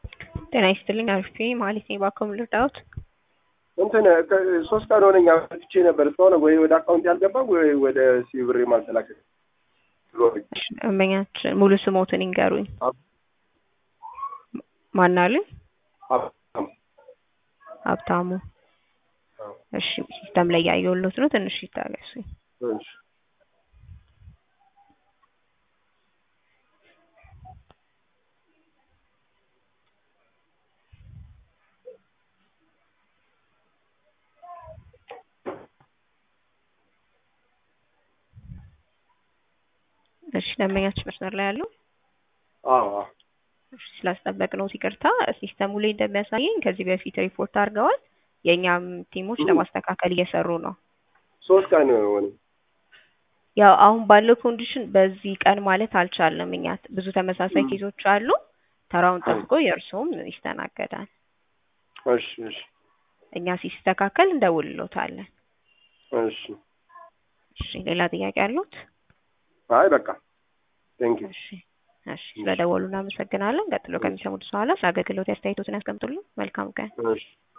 ጤና ይስጥልኝ አርፌ ማለት ነው ባኮም ልርዳውት እንትን 3 ቀን ሆነኛ ፍቼ ነበር ስለሆነ ወይ ወደ አካውንት ያልገባ ወይ ወደ ሲብሬ ማስተላከል እመኛች ሙሉ ስሞትን ይንገሩኝ ማናሉ ሀብታሙ እሺ ሲስተም ላይ ያየሁት ነው ትንሽ ይታገሱኝ እሺ እሺ ለመኛች መስመር ላይ ያለው አዎ እሺ ስላስጠበቅነው ይቅርታ ሲስተሙ ላይ እንደሚያሳየኝ ከዚህ በፊት ሪፖርት አድርገዋል የኛም ቲሞች ለማስተካከል እየሰሩ ነው 3 ቀን ሆነ ያው አሁን ባለው ኮንዲሽን በዚህ ቀን ማለት አልቻለም እኛ ብዙ ተመሳሳይ ኬዞች አሉ ተራውን ጠብቆ የእርሱም ይስተናገዳል እሺ እሺ እኛ ሲስተካከል እንደውልሎታለን እሺ እሺ ሌላ ጥያቄ አሉት አይ በቃ ቴንክ ዩ እሺ ስለደወሉና አመሰግናለን ቀጥሎ ከሚሰሙት በኋላ አገልግሎት ያስተያየቶትን ያስቀምጡልን መልካም ቀን እሺ